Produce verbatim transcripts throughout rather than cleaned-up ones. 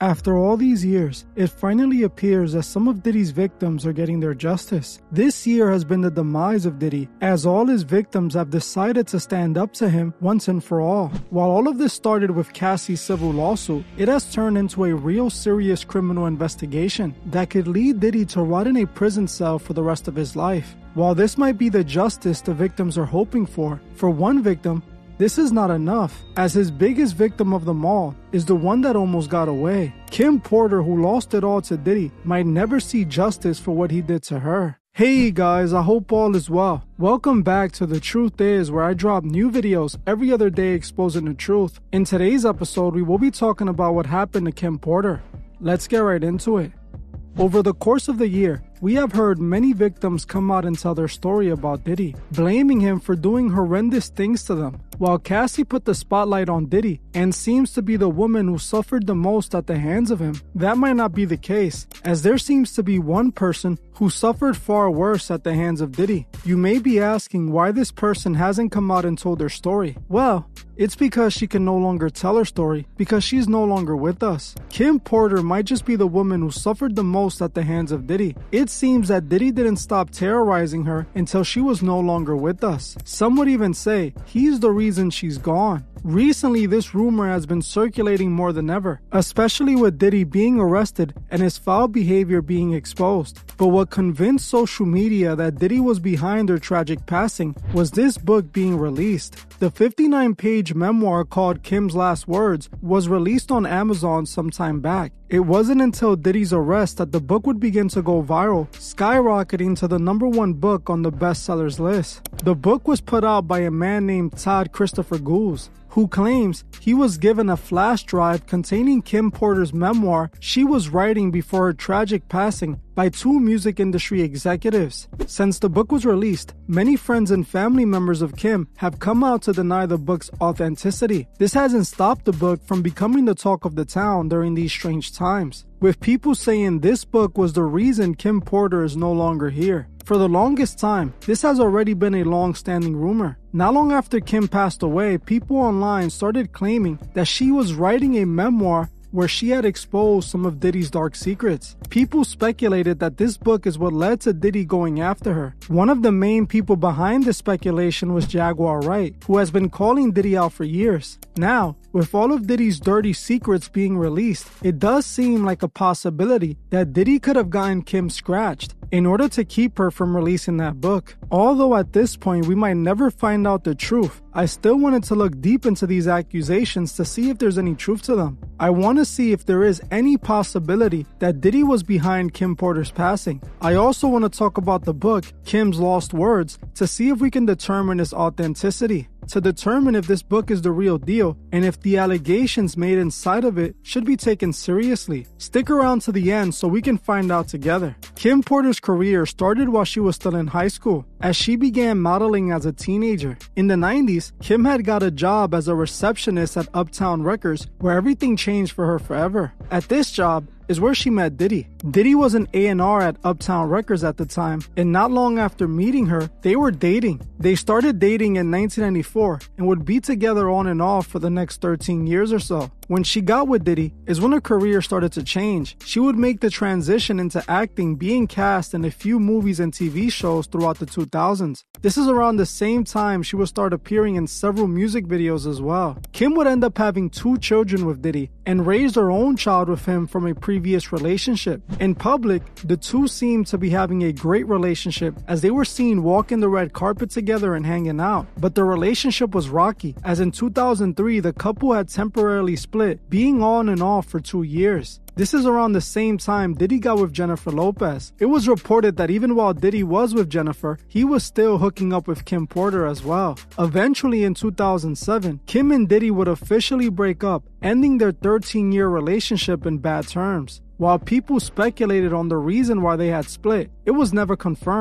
After all these years, it finally appears that some of Diddy's victims are getting their justice. This year has been the demise of Diddy, as all his victims have decided to stand up to him once and for all. While all of this started with Cassie's civil lawsuit, it has turned into a real serious criminal investigation that could lead Diddy to rot in a prison cell for the rest of his life. While this might be the justice the victims are hoping for, for one victim, this is not enough, as his biggest victim of them all is the one that almost got away. Kim Porter, who lost it all to Diddy, might never see justice for what he did to her. Hey guys, I hope all is well. Welcome back to The Truth Is, where I drop new videos every other day exposing the truth. In today's episode, we will be talking about what happened to Kim Porter. Let's get right into it. Over the course of the year, we have heard many victims come out and tell their story about Diddy, blaming him for doing horrendous things to them. While Cassie put the spotlight on Diddy and seems to be the woman who suffered the most at the hands of him, that might not be the case, as there seems to be one person who suffered far worse at the hands of Diddy. You may be asking why this person hasn't come out and told their story. Well, it's because she can no longer tell her story because she's no longer with us. Kim Porter might just be the woman who suffered the most at the hands of Diddy. It seems that Diddy didn't stop terrorizing her until she was no longer with us. Some would even say he's the reason she's gone. Recently, this rumor has been circulating more than ever, especially with Diddy being arrested and his foul behavior being exposed. But what convinced social media that Diddy was behind her tragic passing was this book being released. The fifty-nine page memoir called Kim's Last Words was released on Amazon some time back. It wasn't until Diddy's arrest that the book would begin to go viral, skyrocketing to the number one book on the bestsellers list. The book was put out by a man named Todd Christopher Goose, who claims he was given a flash drive containing Kim Porter's memoir she was writing before her tragic passing by two music industry executives. Since the book was released, many friends and family members of Kim have come out to deny the book's authenticity. This hasn't stopped the book from becoming the talk of the town during these strange times, with people saying this book was the reason Kim Porter is no longer here. For the longest time, this has already been a long-standing rumor. Not long after Kim passed away, people online started claiming that she was writing a memoir where she had exposed some of Diddy's dark secrets. People speculated that this book is what led to Diddy going after her. One of the main people behind this speculation was Jaguar Wright, who has been calling Diddy out for years. Now, with all of Diddy's dirty secrets being released, it does seem like a possibility that Diddy could have gotten Kim scratched in order to keep her from releasing that book. Although at this point we might never find out the truth, I still wanted to look deep into these accusations to see if there's any truth to them. I want to see if there is any possibility that Diddy was behind Kim Porter's passing. I also want to talk about the book, Kim's Lost Words, to see if we can determine its authenticity, to determine if this book is the real deal and if the allegations made inside of it should be taken seriously. Stick around to the end so we can find out together. Kim Porter's career started while she was still in high school, as she began modeling as a teenager. In the nineties, Kim had got a job as a receptionist at Uptown Records, where everything changed for her forever. At this job is where she met Diddy. Diddy was an A and R at Uptown Records at the time, and not long after meeting her, they were dating. They started dating in nineteen ninety-four and would be together on and off for the next thirteen years or so. When she got with Diddy is when her career started to change. She would make the transition into acting, being cast in a few movies and T V shows throughout the two thousands. This is around the same time she would start appearing in several music videos as well. Kim would end up having two children with Diddy and raised her own child with him from a previous relationship. In public, the two seemed to be having a great relationship as they were seen walking the red carpet together and hanging out. But the relationship was rocky, as in two thousand three the couple had temporarily split, being on and off for two years. This is around the same time Diddy got with Jennifer Lopez. It was reported that even while Diddy was with Jennifer, he was still hooking up with Kim Porter as well. Eventually in two thousand seven, Kim and Diddy would officially break up, ending their thirteen year relationship in bad terms. While people speculated on the reason why they had split, it was never confirmed.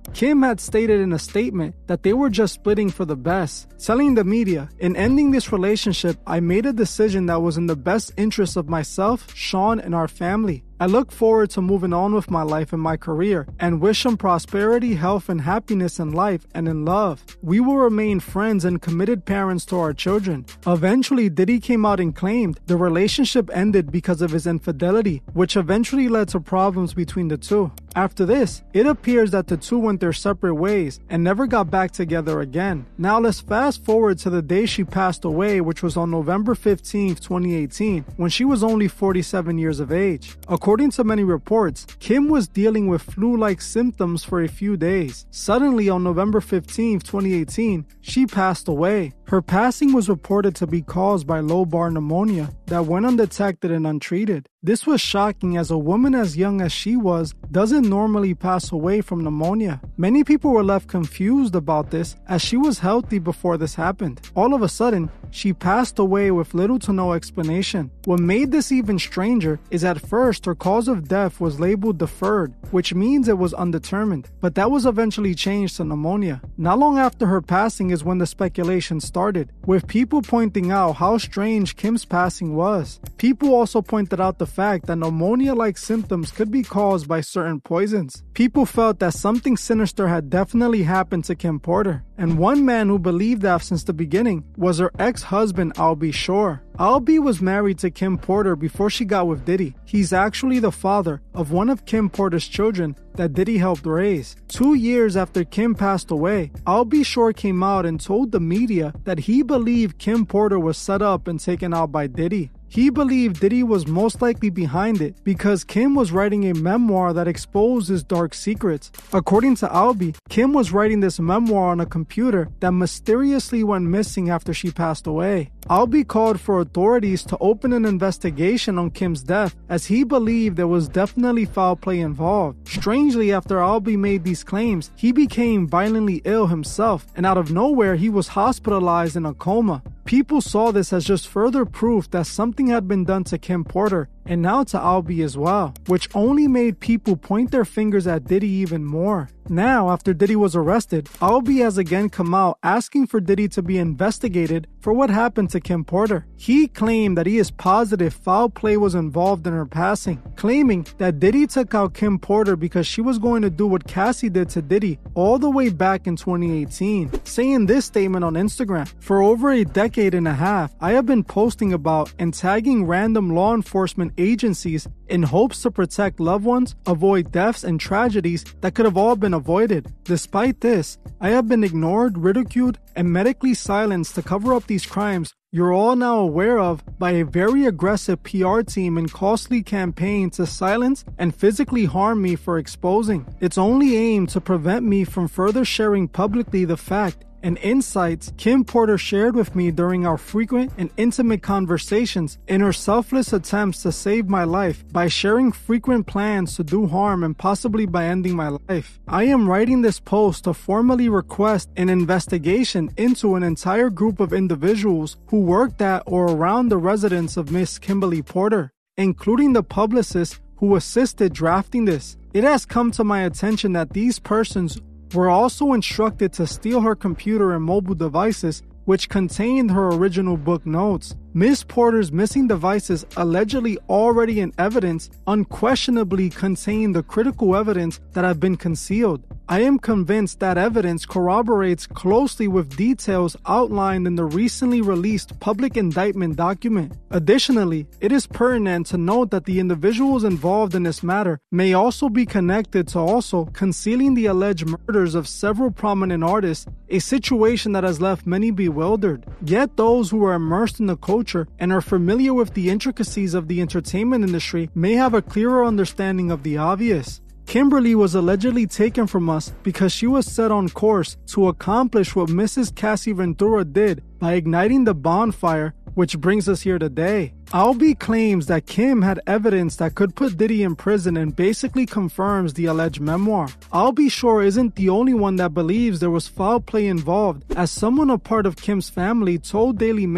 Kim had stated in a statement that they were just splitting for the best, telling the media, "In ending this relationship, I made a decision that was in the best interest of myself, Sean, and our family. I look forward to moving on with my life and my career and wish him prosperity, health, and happiness in life and in love. We will remain friends and committed parents to our children." Eventually, Diddy came out and claimed the relationship ended because of his infidelity, which eventually led to problems between the two. After this, it appears that the two went their separate ways and never got back together again. Now let's fast forward to the day she passed away, which was on November fifteenth, twenty eighteen, when she was only forty-seven years of age. According to many reports, Kim was dealing with flu-like symptoms for a few days. Suddenly, on November fifteenth, twenty eighteen, she passed away. Her passing was reported to be caused by lobar pneumonia that went undetected and untreated. This was shocking, as a woman as young as she was doesn't normally pass away from pneumonia. Many people were left confused about this, as she was healthy before this happened. All of a sudden, she passed away with little to no explanation. What made this even stranger is at first her cause of death was labeled deferred, which means it was undetermined, but that was eventually changed to pneumonia. Not long after her passing is when the speculation started, with people pointing out how strange Kim's passing was. People also pointed out the fact that pneumonia-like symptoms could be caused by certain poisons. People felt that something sinister had definitely happened to Kim Porter, and one man who believed that since the beginning was her ex-husband Al B. Sure. Al B was married to Kim Porter before she got with Diddy. He's actually the father of one of Kim Porter's children that Diddy helped raise. Two years after Kim passed away, Al B. Sure came out and told the media that he believed Kim Porter was set up and taken out by Diddy. He believed Diddy was most likely behind it because Kim was writing a memoir that exposed his dark secrets. According to Albee, Kim was writing this memoir on a computer that mysteriously went missing after she passed away. Albee called for authorities to open an investigation on Kim's death, as he believed there was definitely foul play involved. Strangely, after Albee made these claims, he became violently ill himself, and out of nowhere he was hospitalized in a coma. People saw this as just further proof that something had been done to Kim Porter, and now to Albee as well, which only made people point their fingers at Diddy even more. Now, after Diddy was arrested, Albee has again come out asking for Diddy to be investigated for what happened to Kim Porter. He claimed that he is positive foul play was involved in her passing, claiming that Diddy took out Kim Porter because she was going to do what Cassie did to Diddy all the way back in twenty eighteen, saying this statement on Instagram: "For over a decade and a half, I have been posting about and tagging random law enforcement agencies in hopes to protect loved ones, avoid deaths and tragedies that could have all been avoided. Despite this, I have been ignored, ridiculed, and medically silenced to cover up these crimes you're all now aware of by a very aggressive P R team and costly campaign to silence and physically harm me for exposing. It's only aimed to prevent me from further sharing publicly the fact and insights Kim Porter shared with me during our frequent and intimate conversations in her selfless attempts to save my life by sharing frequent plans to do harm and possibly by ending my life. I am writing this post to formally request an investigation into an entire group of individuals who worked at or around the residence of Miss Kimberly Porter, including the publicist who assisted drafting this. It has come to my attention that these persons were also instructed to steal her computer and mobile devices, which contained her original book notes. Miss Porter's missing devices, allegedly already in evidence, unquestionably contain the critical evidence that have been concealed. I am convinced that evidence corroborates closely with details outlined in the recently released public indictment document. Additionally, it is pertinent to note that the individuals involved in this matter may also be connected to also concealing the alleged murders of several prominent artists, a situation that has left many bewildered. Yet those who are immersed in the culture and are familiar with the intricacies of the entertainment industry may have a clearer understanding of the obvious. Kimberly was allegedly taken from us because she was set on course to accomplish what Missus Cassie Ventura did by igniting the bonfire, which brings us here today. Albee claims that Kim had evidence that could put Diddy in prison and basically confirms the alleged memoir. Albee Sure isn't the only one that believes there was foul play involved, as someone a part of Kim's family told Daily Mail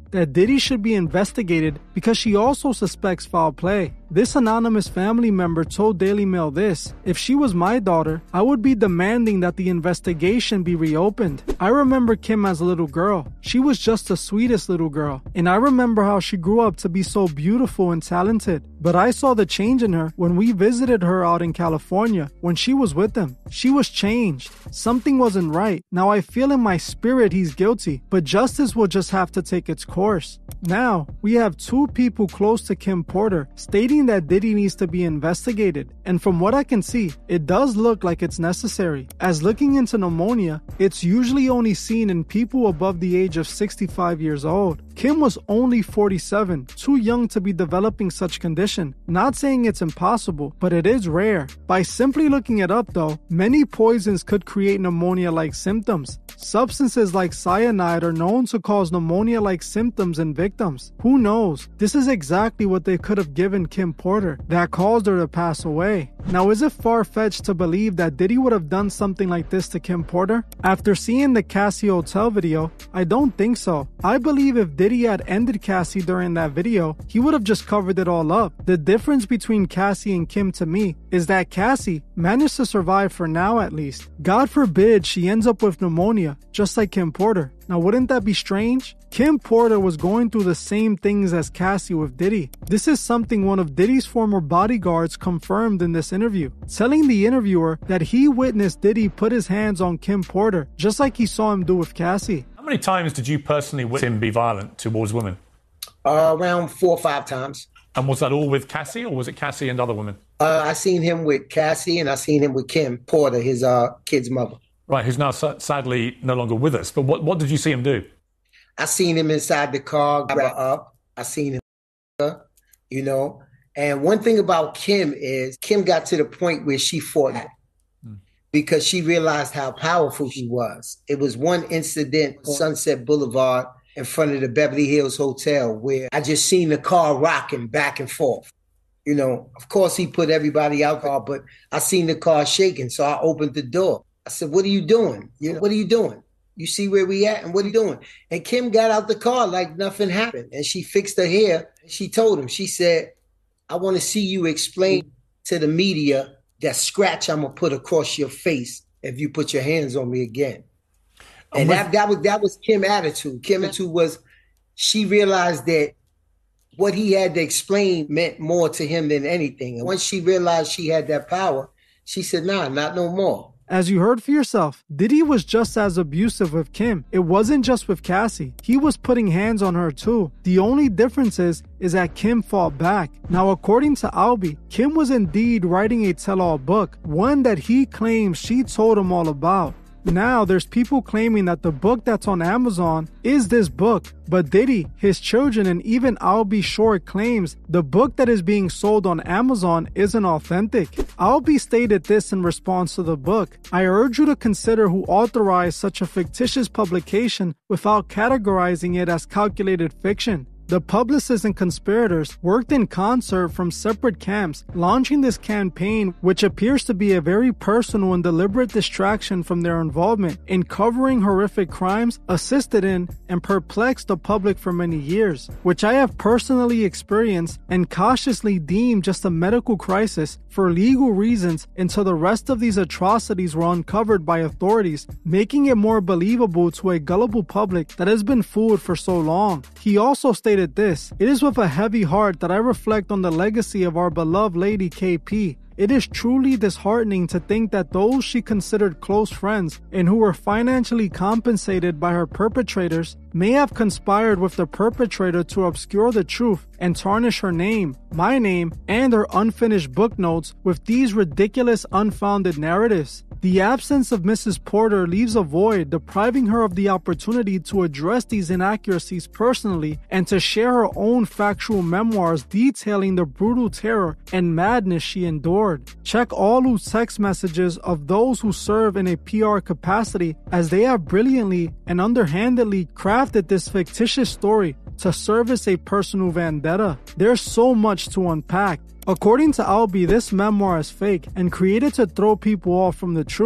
that Diddy should be investigated because she also suspects foul play. This anonymous family member told Daily Mail this: "If she was my daughter, I would be demanding that the investigation be reopened. I remember Kim as a little girl. She was just the sweetest little girl. And I remember how she grew up to be so beautiful and talented. But I saw the change in her when we visited her out in California when she was with him. She was changed. Something wasn't right. Now I feel in my spirit he's guilty, but justice will just have to take its course." Now, we have two people close to Kim Porter stating that Diddy needs to be investigated. And from what I can see, it does look like it's necessary, as looking into pneumonia, it's usually only seen in people above the age of sixty-five years old. Kim was only forty-seven, too young to be developing such condition. Not saying it's impossible, but it is rare. By simply looking it up though, many poisons could create pneumonia-like symptoms. Substances like cyanide are known to cause pneumonia-like symptoms in victims. Who knows? This is exactly what they could have given Kim Porter that caused her to pass away. Now, is it far-fetched to believe that Diddy would have done something like this to Kim Porter? After seeing the Cassie Hotel video, I don't think so. I believe if Diddy had ended Cassie during that video, he would have just covered it all up. The difference between Cassie and Kim to me is that Cassie managed to survive for now at least. God forbid she ends up with pneumonia, just like Kim Porter. Now, wouldn't that be strange? Kim Porter was going through the same things as Cassie with Diddy. This is something one of Diddy's former bodyguards confirmed in this interview, telling the interviewer that he witnessed Diddy put his hands on Kim Porter, just like he saw him do with Cassie. How many times did you personally witness him be violent towards women? Uh, around four or five times. And was that all with Cassie, or was it Cassie and other women? Uh, I seen him with Cassie, and I seen him with Kim Porter, his uh, kid's mother. Right, who's now sadly no longer with us. But what, what did you see him do? I seen him inside the car, grab her up. I seen him, you know. And one thing about Kim is Kim got to the point where she fought him hmm. because she realized how powerful she was. It was one incident on Sunset Boulevard in front of the Beverly Hills Hotel where I just seen the car rocking back and forth. You know, of course, he put everybody out there, but I seen the car shaking, so I opened the door. I said, "What are you doing? You know, what are you doing? You see where we at, and what are you doing?" And Kim got out the car like nothing happened, and she fixed her hair. She told him, she said, "I want to see you explain to the media that scratch I'm gonna put across your face if you put your hands on me again." And with- that that was that was Kim's attitude. Kim's attitude was she realized that what he had to explain meant more to him than anything. And once she realized she had that power, she said, "Nah, not no more." As you heard for yourself, Diddy was just as abusive with Kim. It wasn't just with Cassie. He was putting hands on her too. The only difference is, is that Kim fought back. Now, according to Albie, Kim was indeed writing a tell-all book, one that he claims she told him all about. Now, there's people claiming that the book that's on Amazon is this book, but Diddy, his children, and even Albie Shore claims the book that is being sold on Amazon isn't authentic. Albie stated this in response to the book: "I urge you to consider who authorized such a fictitious publication without categorizing it as calculated fiction. The publicists and conspirators worked in concert from separate camps, launching this campaign, which appears to be a very personal and deliberate distraction from their involvement in covering horrific crimes, assisted in and perplexed the public for many years, which I have personally experienced and cautiously deemed just a medical crisis for legal reasons until the rest of these atrocities were uncovered by authorities, making it more believable to a gullible public that has been fooled for so long." He also stated this: "It is with a heavy heart that I reflect on the legacy of our beloved Lady K P. It is truly disheartening to think that those she considered close friends and who were financially compensated by her perpetrators may have conspired with the perpetrator to obscure the truth and tarnish her name, my name, and her unfinished book notes with these ridiculous, unfounded narratives. The absence of Missus Porter leaves a void, depriving her of the opportunity to address these inaccuracies personally and to share her own factual memoirs detailing the brutal terror and madness she endured. Check all loose text messages of those who serve in a P R capacity, as they have brilliantly and underhandedly crafted this fictitious story to service a personal vendetta. There's so much to unpack. According to Albie, this memoir is fake and created to throw people off from the truth.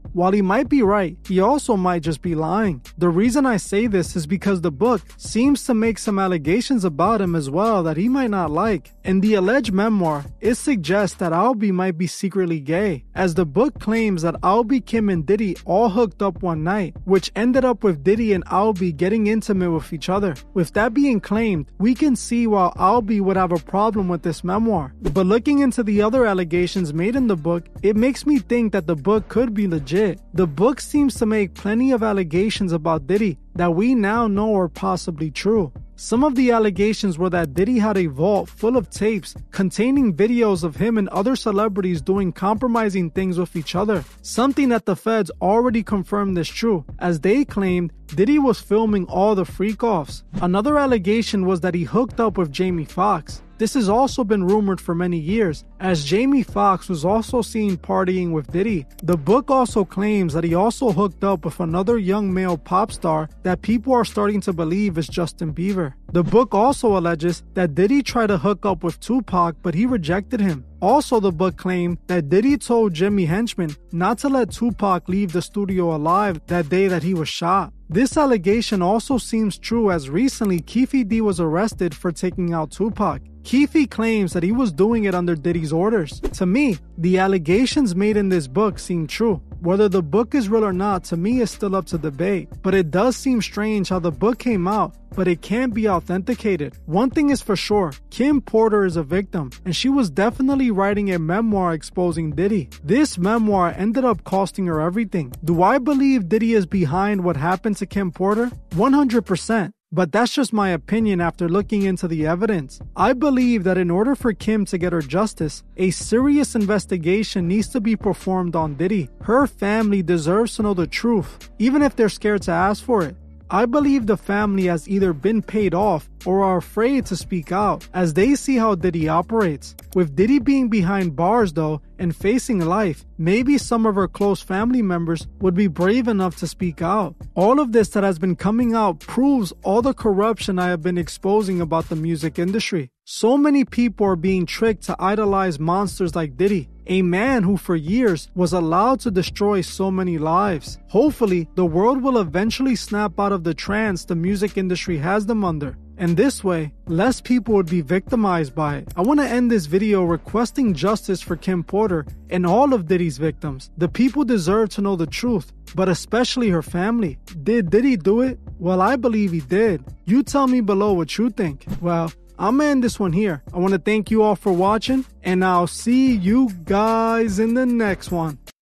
While he might be right, he also might just be lying. The reason I say this is because the book seems to make some allegations about him as well that he might not like. In the alleged memoir, it suggests that Albie might be secretly gay, as the book claims that Albie, Kim, and Diddy all hooked up one night, which ended up with Diddy and Albie getting intimate with each other. With that being claimed, we can see why Albie would have a problem with this memoir. But looking into the other allegations made in the book, it makes me think that the book could be legit. The book seems to make plenty of allegations about Diddy that we now know are possibly true. Some of the allegations were that Diddy had a vault full of tapes containing videos of him and other celebrities doing compromising things with each other, something that the feds already confirmed is true, as they claimed Diddy was filming all the freak-offs. Another allegation was that he hooked up with Jamie Foxx. This has also been rumored for many years, as Jamie Foxx was also seen partying with Diddy. The book also claims that he also hooked up with another young male pop star that people are starting to believe is Justin Bieber. The book also alleges that Diddy tried to hook up with Tupac, but he rejected him. Also, the book claimed that Diddy told Jimmy Henchman not to let Tupac leave the studio alive that day that he was shot. This allegation also seems true, as recently Keffe D was arrested for taking out Tupac. Keffe claims that he was doing it under Diddy's orders. To me, the allegations made in this book seem true. Whether the book is real or not, to me, is still up to debate. But it does seem strange how the book came out, but it can't be authenticated. One thing is for sure, Kim Porter is a victim, and she was definitely writing a memoir exposing Diddy. This memoir ended up costing her everything. Do I believe Diddy is behind what happened to Kim Porter? one hundred percent. But that's just my opinion after looking into the evidence. I believe that in order for Kim to get her justice, a serious investigation needs to be performed on Diddy. Her family deserves to know the truth, even if they're scared to ask for it. I believe the family has either been paid off or are afraid to speak out, as they see how Diddy operates. With Diddy being behind bars though, and facing life, maybe some of her close family members would be brave enough to speak out. All of this that has been coming out proves all the corruption I have been exposing about the music industry. So many people are being tricked to idolize monsters like Diddy, a man who for years was allowed to destroy so many lives. Hopefully, the world will eventually snap out of the trance the music industry has them under. And this way, less people would be victimized by it. I want to end this video requesting justice for Kim Porter and all of Diddy's victims. The people deserve to know the truth, but especially her family. Did Diddy do it? Well, I believe he did. You tell me below what you think. Well, I'm gonna end this one here. I want to thank you all for watching, and I'll see you guys in the next one.